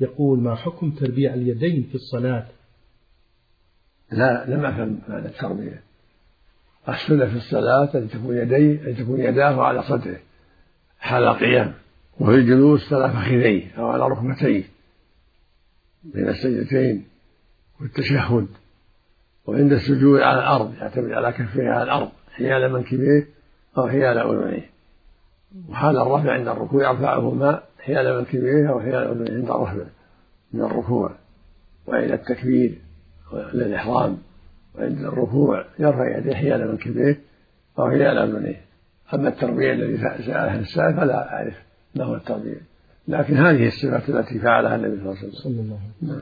يقول: ما حكم تربيع اليدين في الصلاة؟ لا، لم أفهم معنى التربية. السنة في الصلاة أن تكون يداه على صدره حال القيام، وفي الجلوس على فخذيه أو على ركبتيه بين السجدتين والتشهد، وعند السجود على الأرض يعتمد على كفيه على الأرض حيال منكبيه أو حيال أذنيه، وحال الرفع عند الركوع يرفعهما حيال منكبيه أو حيال أذنيه عند الرفع من الركوع، وعند التكبير للإحرام وعند الركوع يرفع يديه حيال منكبيه أو حيال أذنيه. أما التربية الذي سألها السائل فلا أعرف ما هو التربية، لكن هذه الصفات التي فعلها النبي صلى الله عليه وسلم.